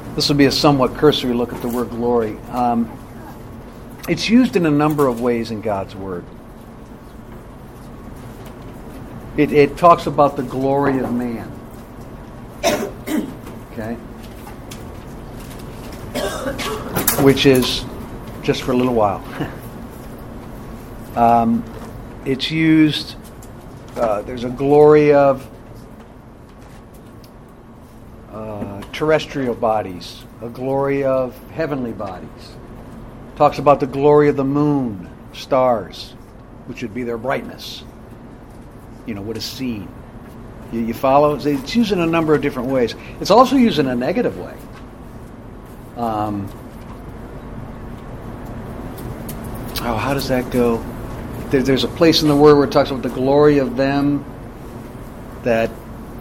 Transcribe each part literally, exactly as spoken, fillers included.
This will be a somewhat cursory look at the word glory. Um, it's used in a number of ways in God's Word. It, it talks about the glory of man. Okay? Which is just for a little while. um, it's used, uh, there's a glory of uh, terrestrial bodies, a glory of heavenly bodies. Talks about the glory of the moon, stars, which would be their brightness. You know, what is seen. You, you follow? It's used in a number of different ways. It's also used in a negative way. Um, oh, how does that go? There, there's a place in the Word where it talks about the glory of them that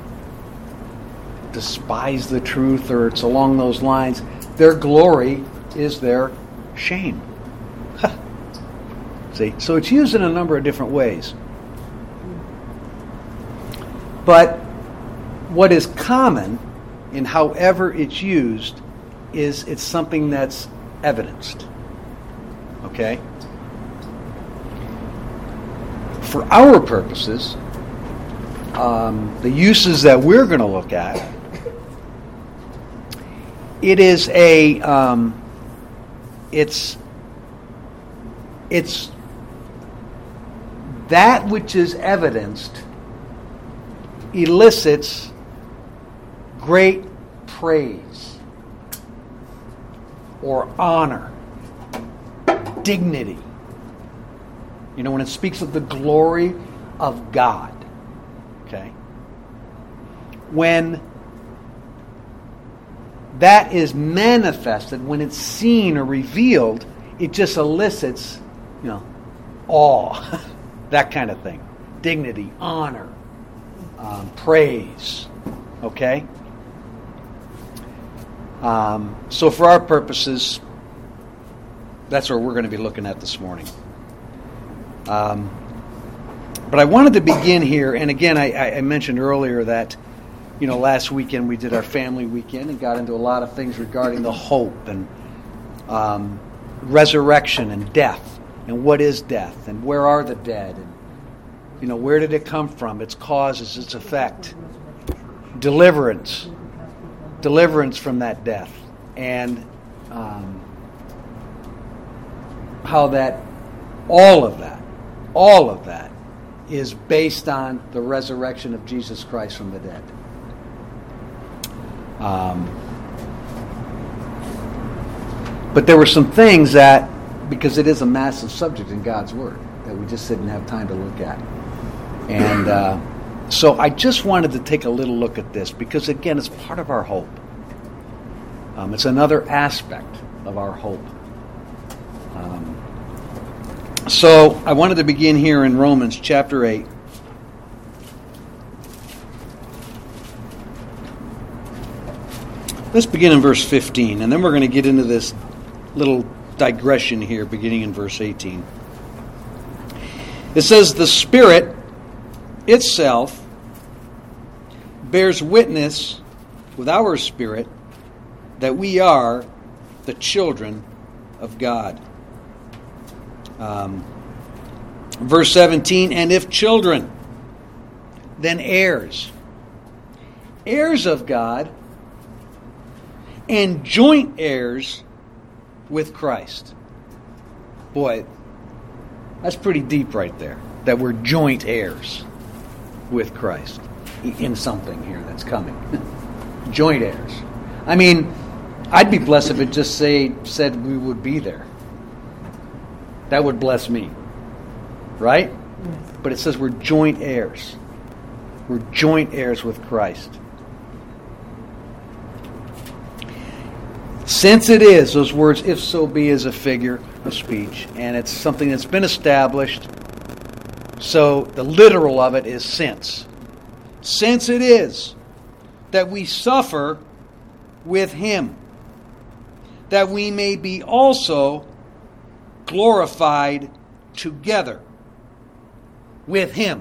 despise the truth, or it's along those lines. Their glory is their shame. See? So it's used in a number of different ways. But what is common in however it's used is it's something that's evidenced. Okay? For our purposes, um, the uses that we're going to look at, it is a, um, it's, it's that which is evidenced elicits great praise or honor, dignity. You know, when it speaks of the glory of God, okay? When that is manifested, when it's seen or revealed, it just elicits, you know, awe, that kind of thing. Dignity, honor, um, praise, okay? Um, so for our purposes, that's what we're going to be looking at this morning. Um, but I wanted to begin here, and again, I, I mentioned earlier that, you know, last weekend we did our family weekend and got into a lot of things regarding the hope and um, resurrection and death, and what is death, and where are the dead, and, you know, where did it come from, its causes, its effect, deliverance, deliverance from that death, and um, how that, all of that, all of that is based on the resurrection of Jesus Christ from the dead. Um, but there were some things that, because it is a massive subject in God's Word, that we just didn't have time to look at. And uh, so I just wanted to take a little look at this, because again, it's part of our hope. Um, it's another aspect of our hope. Um, so I wanted to begin here in Romans chapter eight. Let's begin in verse fifteen, and then we're going to get into this little digression here beginning in verse eighteen. It says, "The Spirit itself bears witness with our spirit that we are the children of God." Um, verse seventeen, "And if children, then heirs, heirs of God, and joint heirs with Christ." Boy, that's pretty deep right there, that we're joint heirs with Christ in something here that's coming. Joint heirs. I mean, I'd be blessed if it just say said we would be there. That would bless me. Right? Yes. But it says we're joint heirs. We're joint heirs with Christ. Since it is, those words, "if so be," is a figure of speech, and it's something that's been established. So the literal of it is since. Since it is that we suffer with Him, that we may be also glorified together with Him.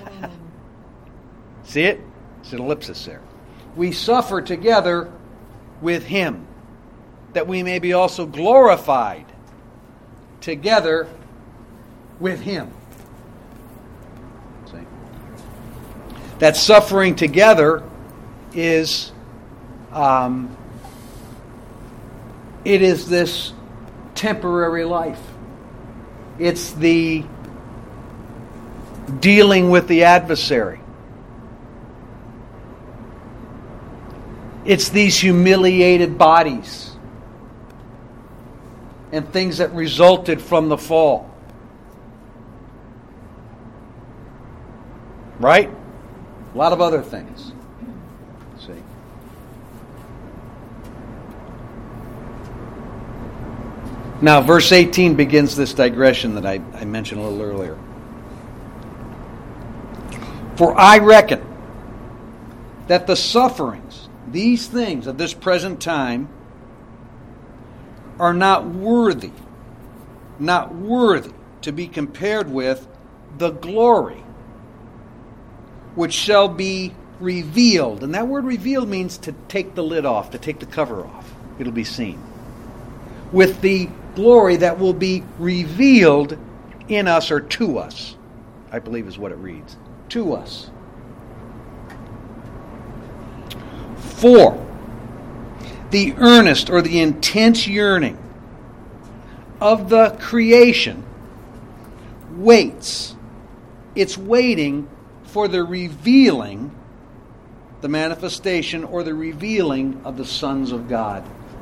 See it? It's an ellipsis there. We suffer together with Him, that we may be also glorified together with Him. See? That suffering together is, um, it is this temporary life. It's the dealing with the adversary. It's these humiliated bodies and things that resulted from the fall. Right? A lot of other things. See? Now, verse eighteen begins this digression that I, I mentioned a little earlier. For I reckon that the sufferings, these things of this present time, are not worthy, not worthy to be compared with the glory which shall be revealed. And that word revealed means to take the lid off, to take the cover off. It'll be seen. With the glory that will be revealed in us, or to us, I believe is what it reads. To us. For the earnest or the intense yearning of the creation waits. It's waiting for the revealing, the manifestation or the revealing of the sons of God.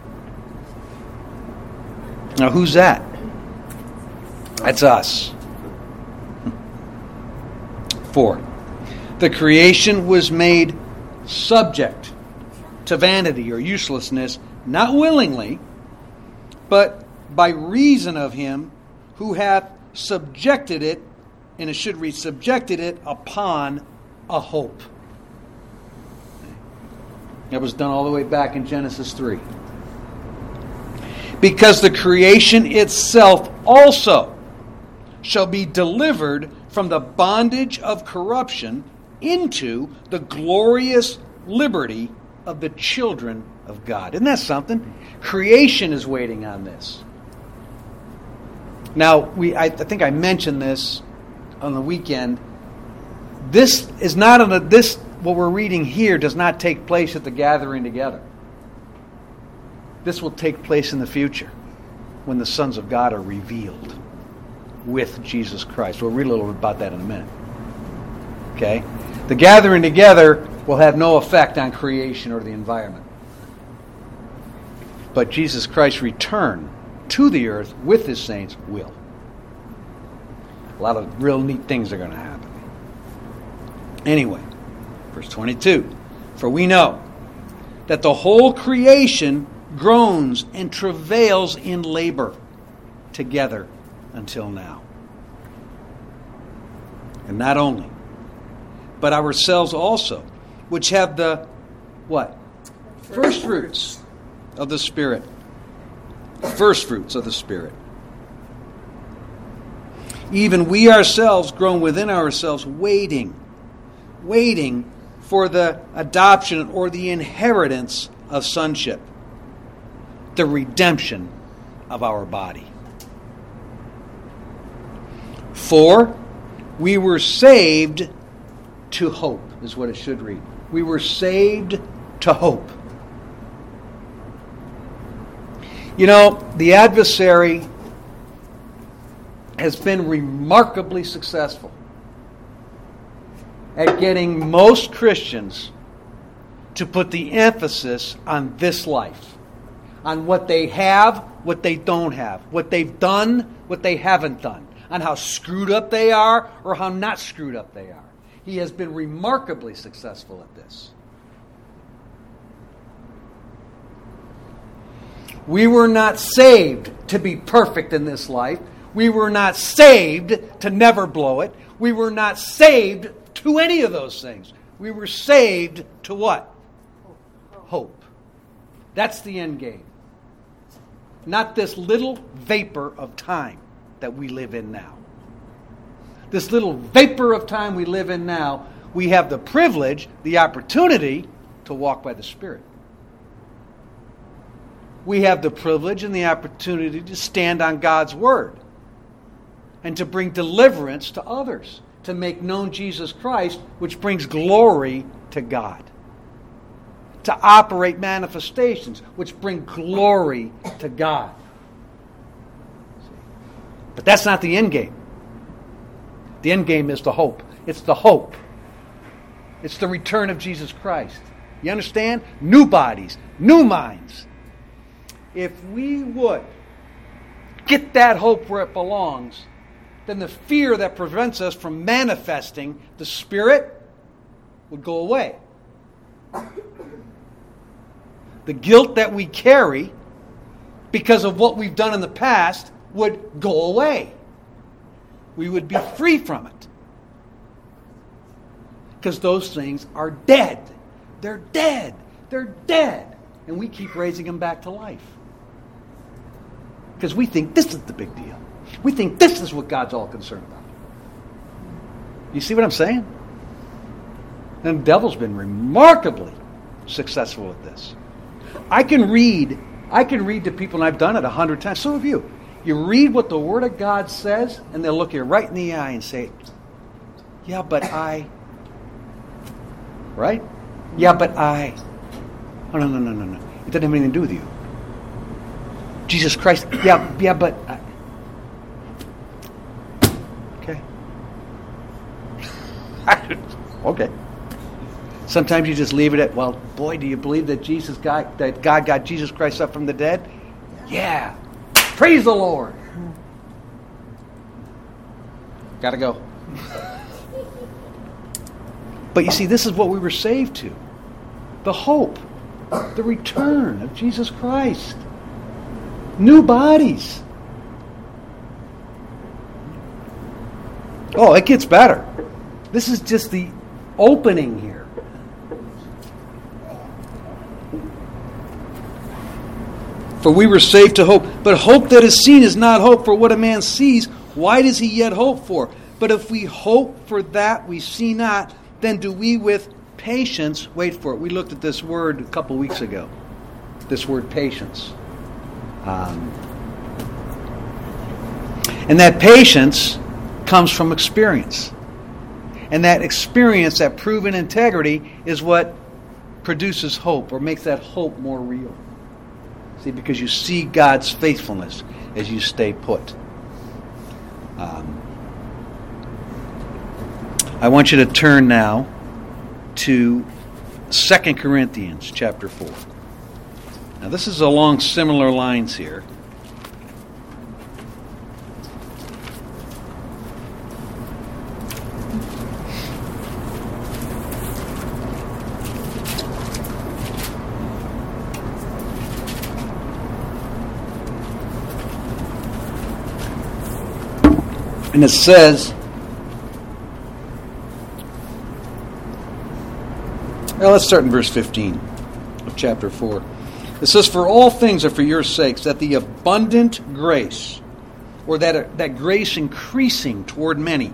Now, who's that? That's us. For the creation was made subject to vanity or uselessness, not willingly, but by reason of Him who hath subjected it, and it should read, subjected it upon a hope. That was done all the way back in Genesis three. Because the creation itself also shall be delivered from the bondage of corruption into the glorious liberty of the children of God. Isn't that something? Creation is waiting on this. Now, we I, I think I mentioned this on the weekend. This is not on a, this what we're reading here does not take place at the gathering together. This will take place in the future when the sons of God are revealed with Jesus Christ. We'll read a little bit about that in a minute. Okay? The gathering together will have no effect on creation or the environment. But Jesus Christ's return to the earth with His saints will. A lot of real neat things are going to happen. Anyway, verse twenty-two. For we know that the whole creation groans and travails in labor together until now. And not only, but ourselves also, which have the, what? First fruits of the Spirit. First fruits of the Spirit. Even we ourselves groan within ourselves, waiting, waiting for the adoption or the inheritance of sonship, the redemption of our body. For we were saved to hope, is what it should read. We were saved to hope. You know, the adversary has been remarkably successful at getting most Christians to put the emphasis on this life, on what they have, what they don't have, what they've done, what they haven't done, on how screwed up they are or how not screwed up they are. He has been remarkably successful at this. We were not saved to be perfect in this life. We were not saved to never blow it. We were not saved to any of those things. We were saved to what? Hope. That's the end game. Not this little vapor of time that we live in now. This little vapor of time we live in now, we have the privilege, the opportunity to walk by the Spirit. we have the privilege and the opportunity to stand on God's Word and to bring deliverance to others, to make known Jesus Christ, which brings glory to God. To operate manifestations, which bring glory to God. But that's not the end game. The end game is the hope. It's the hope. It's the return of Jesus Christ. You understand? New bodies, new minds. If we would get that hope where it belongs, then the fear that prevents us from manifesting the Spirit would go away. The guilt that we carry because of what we've done in the past would go away. We would be free from it. Because those things are dead. They're dead. They're dead. And we keep raising them back to life. Because we think this is the big deal. We think this is what God's all concerned about. You see what I'm saying? And the devil's been remarkably successful at this. I can read, I can read to people, and I've done it a hundred times. So have you. You read what the Word of God says, and they'll look you right in the eye and say, yeah, but I... Right? Yeah, but I... Oh, no, no, no, no, no. It doesn't have anything to do with you. Jesus Christ, yeah, yeah, but... I... Okay. Okay. Sometimes you just leave it at, well, boy, do you believe that Jesus got, that God got Jesus Christ up from the dead? Yeah. Praise the Lord. Gotta go. But you see, this is what we were saved to. The hope. The return of Jesus Christ. New bodies. Oh, it gets better. This is just the opening here. For we were saved to hope. But hope that is seen is not hope. For what a man sees, why does he yet hope for? But if we hope for that we see not, then do we with patience wait for it. We looked at this word a couple weeks ago. This word patience. Um, and that patience comes from experience. And that experience, that proven integrity, is what produces hope or makes that hope more real. See, because you see God's faithfulness as you stay put. Um, I want you to turn now to Second Corinthians chapter four. Now this is along similar lines here. And it says, well, let's start in verse fifteen of chapter four. It says, for all things are for your sakes, that the abundant grace, or that, that grace increasing toward many,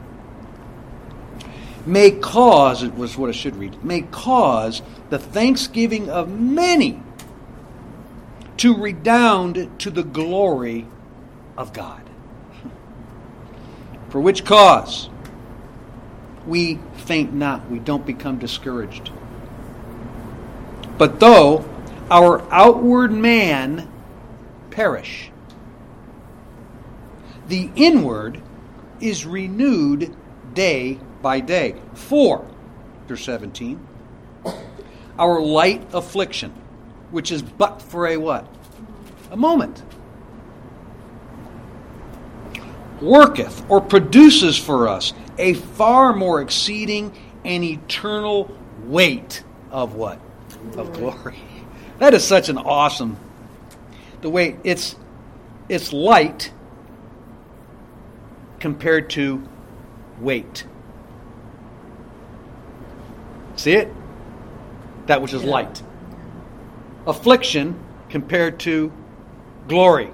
may cause, it was what I should read, may cause the thanksgiving of many to redound to the glory of God. For which cause we faint not, we don't become discouraged. But though our outward man perish, the inward is renewed day by day. For, verse seventeen, our light affliction, which is but for a what? A moment. Worketh or produces for us a far more exceeding and eternal weight of what? Of glory. That is such an awesome, the way it's it's light compared to weight. See it? That which is Yeah. light. Affliction compared to glory.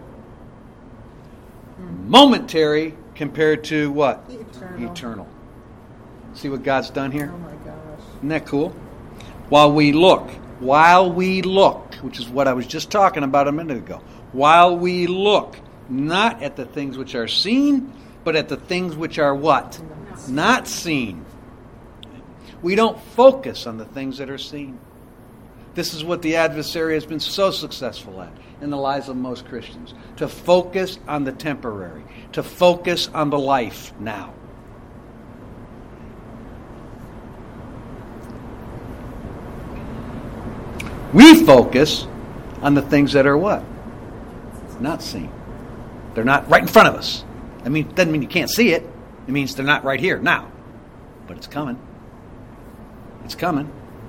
Momentary compared to what? Eternal. Eternal. See what God's done here? Oh my gosh. Isn't that cool? While we look, while we look, which is what I was just talking about a minute ago. While we look not at the things which are seen, but at the things which are what? Not seen. We don't focus on the things that are seen. This is what the adversary has been so successful at in the lives of most Christians. To focus on the temporary. To focus on the life now. We focus on the things that are what? Not seen. They're not right in front of us. I mean, doesn't mean you can't see it. It means they're not right here now. But it's coming. It's coming.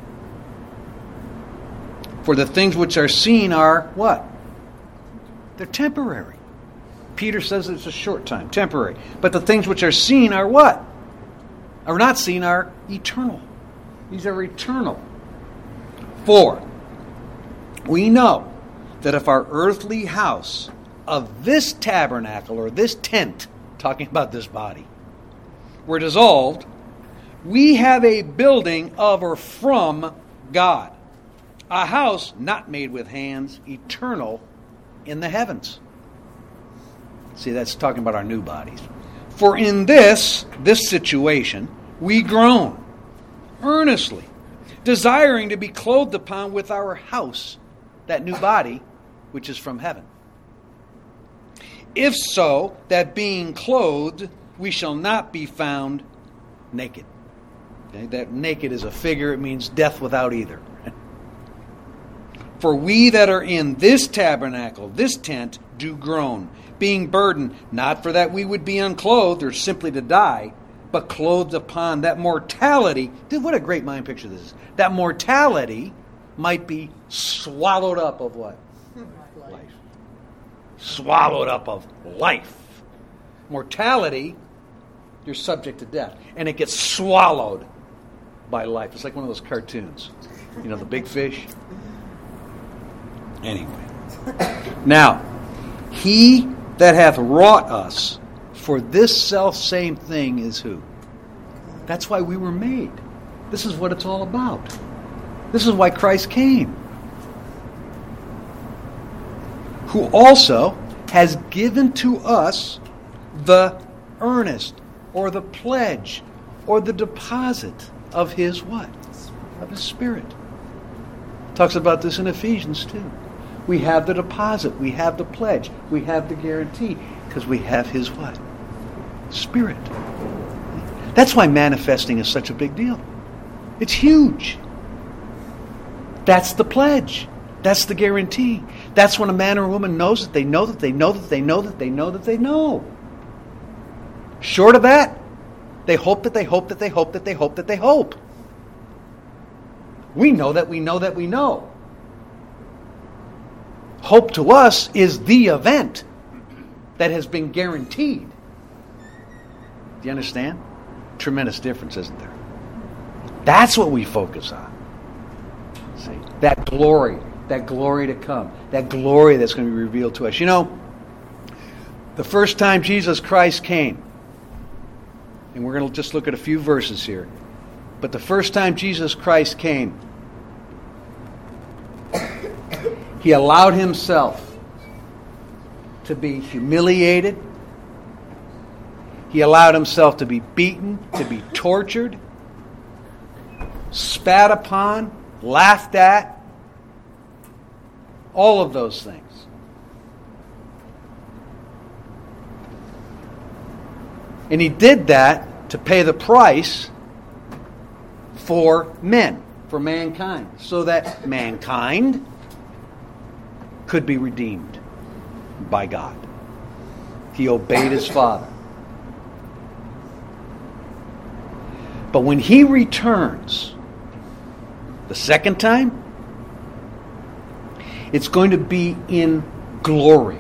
For the things which are seen are what? They're temporary. Peter says it's a short time, temporary. But the things which are seen are what? Are not seen are eternal. These are eternal. For we know that if our earthly house of this tabernacle or this tent, talking about this body, were dissolved, we have a building of or from God, a house not made with hands, eternal in the heavens. See, that's talking about our new bodies. For in this, this situation, we groan earnestly, desiring to be clothed upon with our house, that new body, which is from heaven. If so, that being clothed, we shall not be found naked. Okay? That naked is a figure. It means death without either. For we that are in this tabernacle, this tent, do groan, being burdened, not for that we would be unclothed or simply to die, but clothed upon that mortality. Dude, what a great mind picture this is. That mortality might be swallowed up of what? Life. Swallowed up of life. Mortality, you're subject to death. And it gets swallowed by life. It's like one of those cartoons. You know, the big fish. Anyway. Now, he that hath wrought us for this self-same thing is who? That's why we were made. This is what it's all about. This is why Christ came. Who also has given to us the earnest or the pledge or the deposit of his what? Of his Spirit. Talks about this in Ephesians too. We have the deposit, we have the pledge, we have the guarantee, because we have his what? Spirit. That's why manifesting is such a big deal. It's huge. That's the pledge. That's the guarantee. That's when a man or a woman knows that they know that they know that they know that they know that they know. Short of that, they hope that they hope that they hope that they hope that they hope. We know that we know that we know. Hope to us is the event that has been guaranteed. Do you understand? Tremendous difference, isn't there? That's what we focus on. See, that glory, that glory to come, that glory that's going to be revealed to us. You know, the first time Jesus Christ came, and we're going to just look at a few verses here, but the first time Jesus Christ came, he allowed himself to be humiliated. He allowed himself to be beaten, to be tortured, spat upon, laughed at, all of those things. And he did that to pay the price for men, for mankind, so that mankind could be redeemed by God. He obeyed his Father. But when he returns the second time, it's going to be in glory.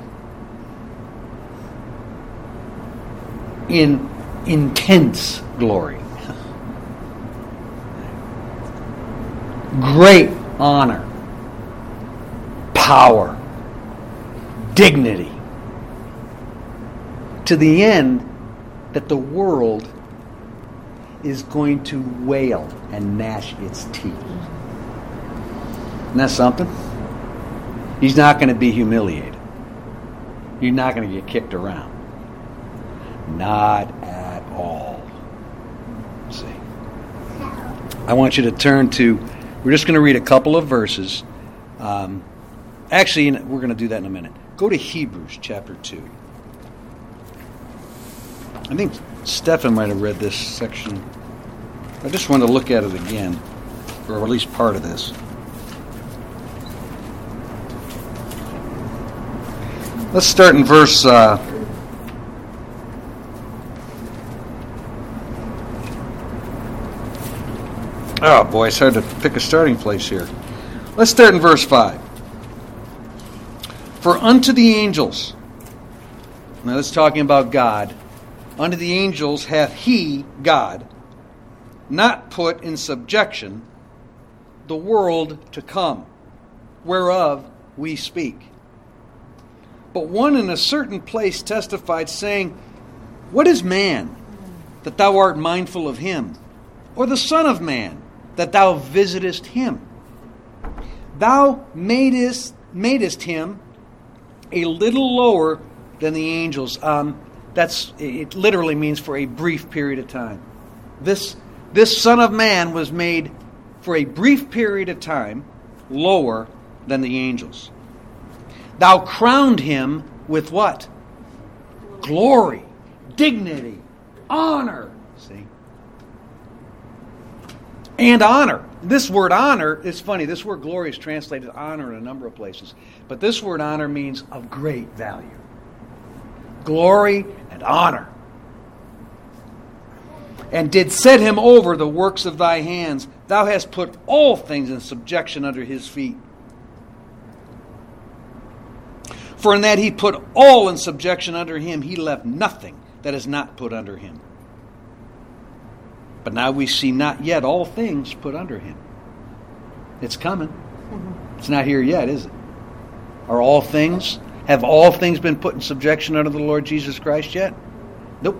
In intense glory. Great honor. Power. Dignity. To the end that the world is going to wail and gnash its teeth. Isn't that something? He's not going to be humiliated. You're not going to get kicked around. Not at all. Let's see. I want you to turn to, we're just going to read a couple of verses. Um, actually, we're going to do that in a minute. Go to Hebrews chapter two. I think Stephen might have read this section. I just want to look at it again, or at least part of this. Let's start in verse uh, oh boy, it's hard to pick a starting place here. Let's start in verse five. For unto the angels, now that's talking about God, unto the angels hath he, God, not put in subjection the world to come, whereof we speak. But one in a certain place testified, saying, What is man, that thou art mindful of him? Or the Son of Man, that thou visitest him? Thou madest, madest him a little lower than the angels. Um, that's it literally means for a brief period of time. This, this Son of Man was made for a brief period of time lower than the angels. Thou crowned him with what? Glory, dignity, honor. See? And honor. This word honor is funny. This word glory is translated honor in a number of places. But this word honor means of great value. Glory and honor. And did set him over the works of thy hands. Thou hast put all things in subjection under his feet. For in that he put all in subjection under him, he left nothing that is not put under him. But now we see not yet all things put under him. It's coming. Mm-hmm. It's not here yet, is it? Are all things, have all things been put in subjection under the Lord Jesus Christ yet? Nope.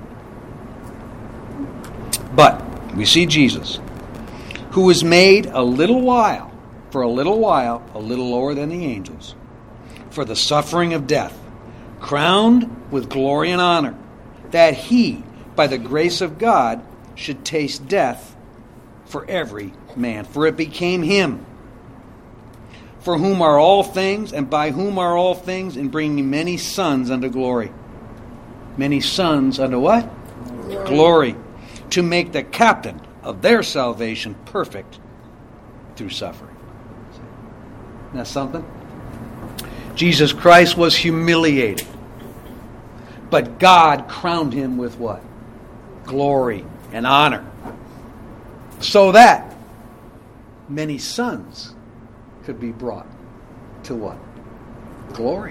But we see Jesus, who was made a little while, for a little while, a little lower than the angels, for the suffering of death, crowned with glory and honor, that he, by the grace of God, should taste death for every man. For it became him, for whom are all things, and by whom are all things, in bringing many sons unto glory. Many sons unto what? Glory. Glory. To make the captain of their salvation perfect through suffering. Isn't that something? Jesus Christ was humiliated, but God crowned him with what? Glory and honor. So that many sons could be brought to what? Glory.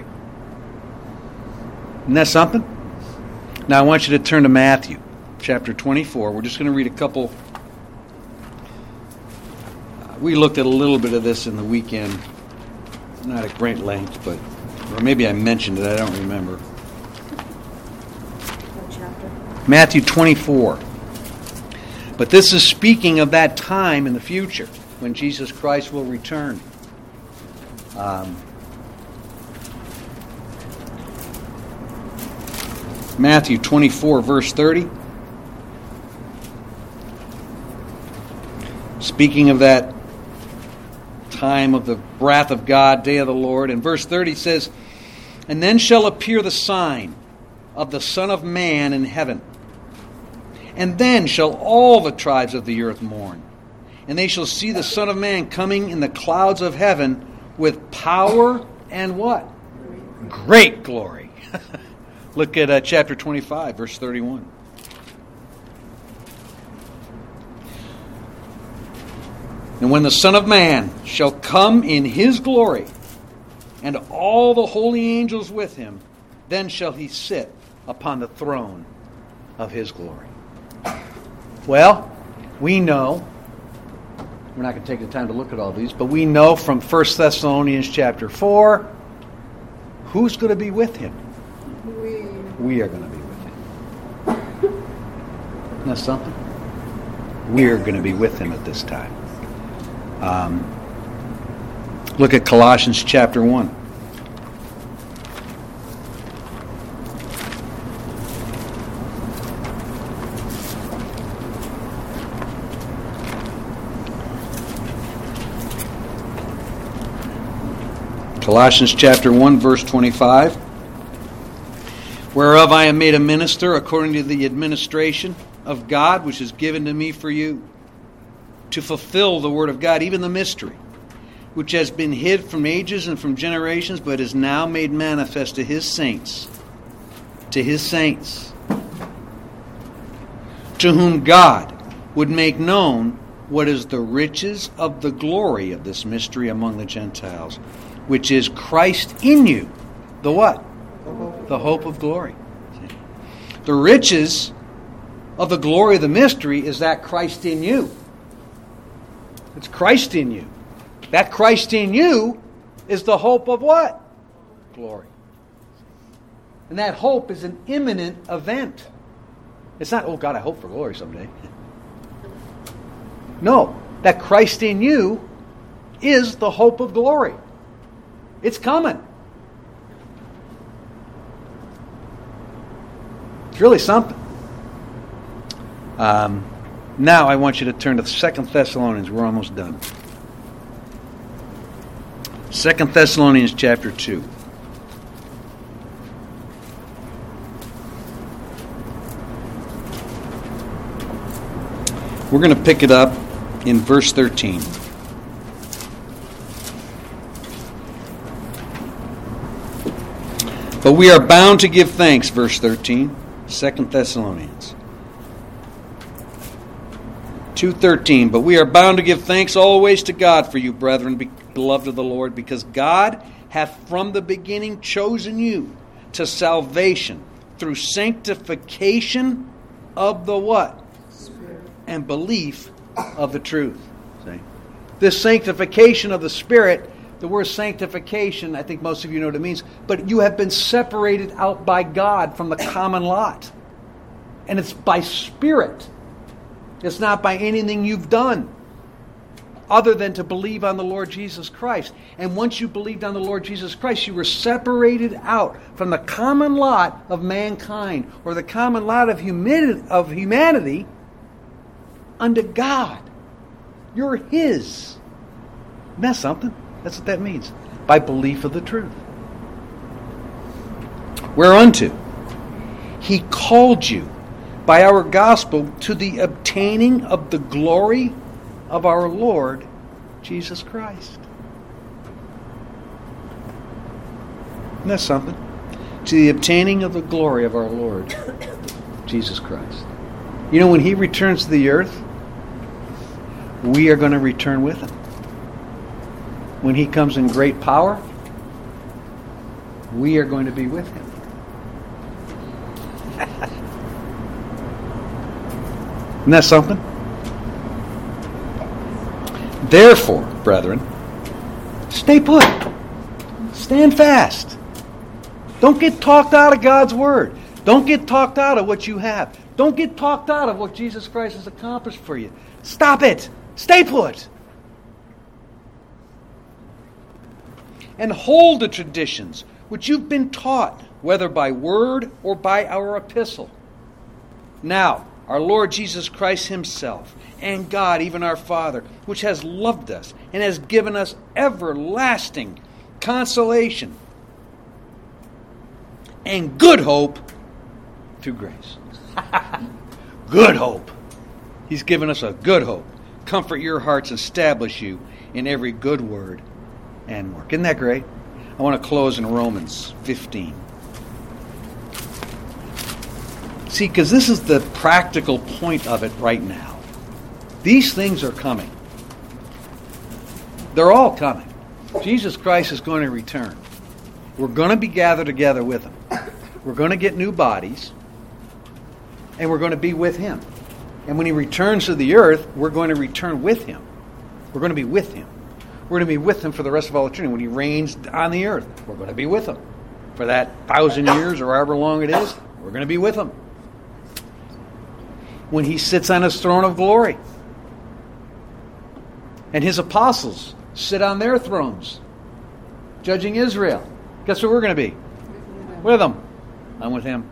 Isn't that something? Now I want you to turn to Matthew chapter twenty-four. We're just going to read a couple. Uh, we looked at a little bit of this in the weekend. Not at great length, but or maybe I mentioned it, I don't remember. What chapter? Matthew twenty-four. But this is speaking of that time in the future when Jesus Christ will return. Um, Matthew twenty-four, verse thirty. Speaking of that time of the wrath of God, day of the Lord. And verse thirty says, And then shall appear the sign of the Son of Man in heaven. And then shall all the tribes of the earth mourn. And they shall see the Son of Man coming in the clouds of heaven with power and what? Great glory. Look at uh, chapter twenty-five, verse thirty-one. And when the Son of Man shall come in his glory, and all the holy angels with him, then shall he sit upon the throne of his glory. Well, we know, we're not going to take the time to look at all these, but we know from First Thessalonians chapter four, who's going to be with him? We, we are going to be with him. Isn't that something? We're going to be with him at this time. Um, Look at Colossians chapter one. Colossians chapter one, verse twenty-five. Whereof I am made a minister according to the administration of God, which is given to me for you, to fulfill the word of God, even the mystery, which has been hid from ages and from generations, but is now made manifest to his saints. To his saints. To whom God would make known what is the riches of the glory of this mystery among the Gentiles, which is Christ in you. The what? The hope of glory. The riches of the glory of the mystery is that Christ in you. It's Christ in you. That Christ in you is the hope of what? Glory. And that hope is an imminent event. It's not, oh God, I hope for glory someday. No, that Christ in you is the hope of glory. It's coming. It's really something. Um, now I want you to turn to Second Thessalonians. We're almost done. Second Thessalonians chapter two. We're going to pick it up in verse thirteen. But we are bound to give thanks, verse thirteen, Second Thessalonians two thirteen. But we are bound to give thanks always to God for you, brethren, beloved of the Lord, because God hath from the beginning chosen you to salvation through sanctification of the what? Spirit. And belief of the truth. See? This sanctification of the Spirit, the word sanctification, I think most of you know what it means, but you have been separated out by God from the common lot. And it's by Spirit. It's not by anything you've done other than to believe on the Lord Jesus Christ. And once you believed on the Lord Jesus Christ, you were separated out from the common lot of mankind, or the common lot of humanity, of humanity unto God. You're His. Isn't that something? That's what that means. By belief of the truth. Whereunto He called you by our gospel to the obtaining of the glory of our Lord Jesus Christ. Isn't that something? To the obtaining of the glory of our Lord Jesus Christ. You know, when He returns to the earth, we are going to return with Him. When He comes in great power, we are going to be with Him. Isn't that something? Therefore, brethren, stay put. Stand fast. Don't get talked out of God's Word. Don't get talked out of what you have. Don't get talked out of what Jesus Christ has accomplished for you. Stop it. Stay put. And hold the traditions which you've been taught, whether by word or by our epistle. Now, our Lord Jesus Christ Himself, and God, even our Father, which has loved us and has given us everlasting consolation and good hope through grace. Good hope. He's given us a good hope. Comfort your hearts, establish you in every good word and work. Isn't that great? I want to close in Romans fifteen. See, because this is the practical point of it right now. These things are coming. They're all coming. Jesus Christ is going to return. We're going to be gathered together with Him. We're going to get new bodies. And we're going to be with Him. And when He returns to the earth, we're going to return with Him. We're going to be with Him. We're going to be with Him for the rest of all eternity. When He reigns on the earth, we're going to be with Him. For that thousand years or however long it is, we're going to be with Him. When He sits on His throne of glory, and His apostles sit on their thrones judging Israel. Guess where we're going to be? With Him. I'm with Him.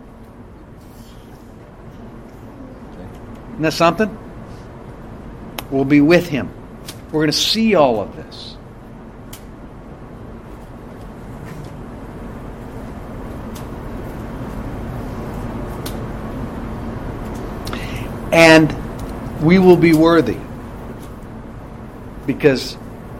Isn't that something? We'll be with Him. We're going to see all of this. And we will be worthy because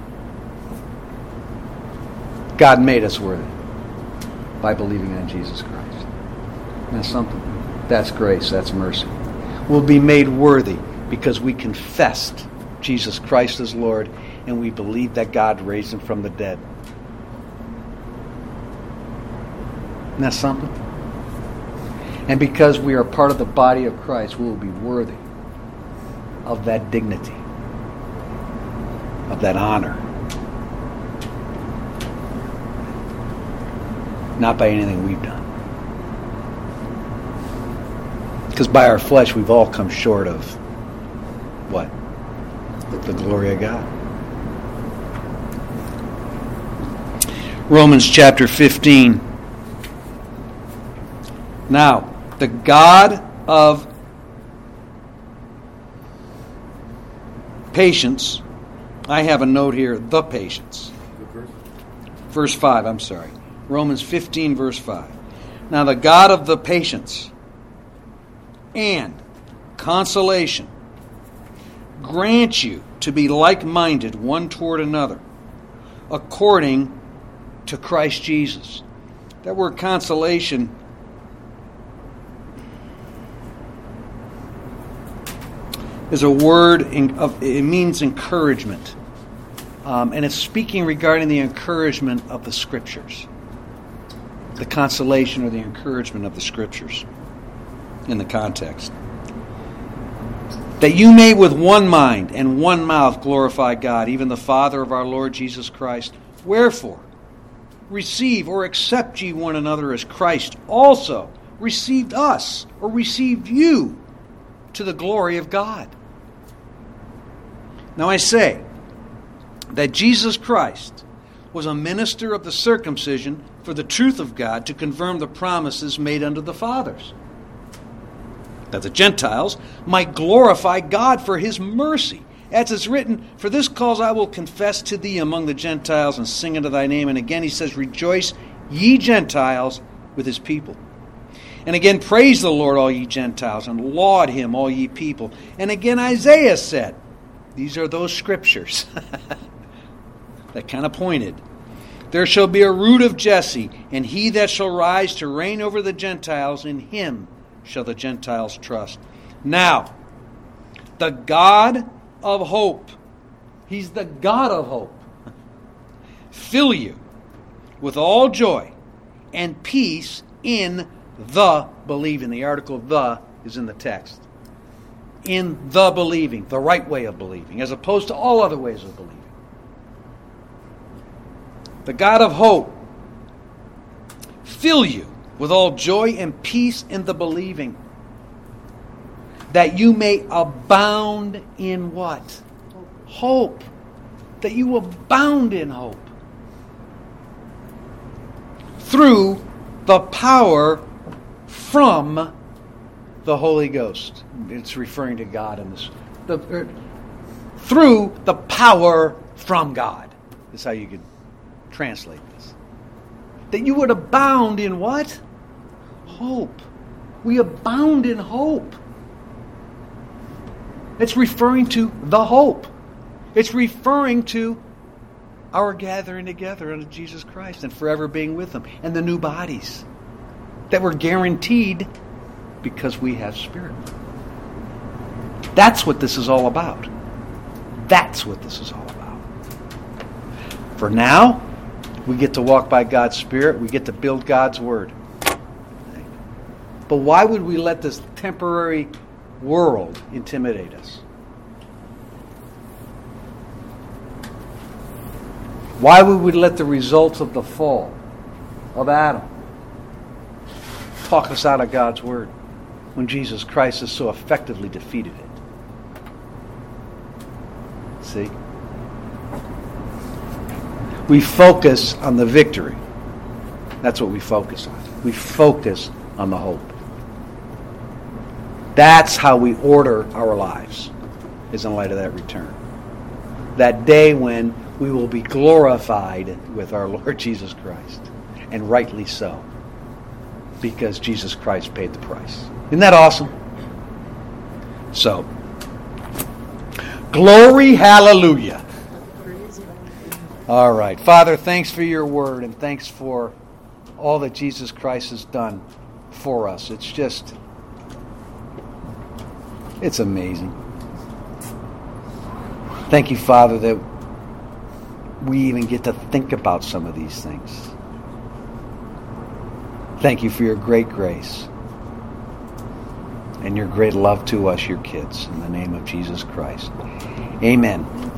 God made us worthy by believing in Jesus Christ. That's something. That's grace. That's mercy. We'll be made worthy because we confessed Jesus Christ as Lord and we believe that God raised Him from the dead. Isn't that something? And because we are part of the body of Christ, we will be worthy of that dignity, of that honor. Not by anything we've done. Because by our flesh, we've all come short of what? The glory of God. Romans chapter fifteen. Now, the God of patience, I have a note here, the patience. Verse five, I'm sorry. Romans fifteen, verse five. Now the God of the patience and consolation grant you to be like-minded one toward another, according to Christ Jesus. That word consolation is a word, in, of, it means encouragement. Um, and it's speaking regarding the encouragement of the Scriptures. The consolation or the encouragement of the Scriptures in the context. That you may with one mind and one mouth glorify God, even the Father of our Lord Jesus Christ. Wherefore, receive or accept ye one another as Christ also received us or received you to the glory of God. Now I say that Jesus Christ was a minister of the circumcision for the truth of God to confirm the promises made unto the fathers, that the Gentiles might glorify God for His mercy. As it's written, for this cause I will confess to thee among the Gentiles and sing unto thy name. And again he says, rejoice ye Gentiles with His people. And again, praise the Lord, all ye Gentiles, and laud Him, all ye people. And again, Isaiah said, these are those scriptures that kind of pointed. There shall be a root of Jesse, and he that shall rise to reign over the Gentiles, in him shall the Gentiles trust. Now, the God of hope, He's the God of hope, fill you with all joy and peace in the believing. The article the is in the text. In the believing, the right way of believing, as opposed to all other ways of believing. The God of hope fill you with all joy and peace in the believing, that you may abound in what? Hope. That you abound in hope. Through the power from the Holy Ghost. It's referring to God in this. The, er, through the power from God. That's how you could translate this. That you would abound in what? Hope. We abound in hope. It's referring to the hope. It's referring to our gathering together unto Jesus Christ and forever being with Him. And the new bodies that were guaranteed because we have Spirit. That's what this is all about. That's what this is all about. For now, we get to walk by God's Spirit. We get to build God's Word. But why would we let this temporary world intimidate us? Why would we let the results of the fall of Adam talk us out of God's Word when Jesus Christ has so effectively defeated it? See? We focus on the victory. That's what we focus on. We focus on the hope. That's how we order our lives, is in light of that return. That day when we will be glorified with our Lord Jesus Christ. And rightly so. Because Jesus Christ paid the price. Isn't that awesome? So, glory, hallelujah. All right. Father, thanks for your word, and thanks for all that Jesus Christ has done for us. It's just, it's amazing. Thank you, Father, that we even get to think about some of these things. Thank you for your great grace and your great love to us, your kids. In the name of Jesus Christ. Amen.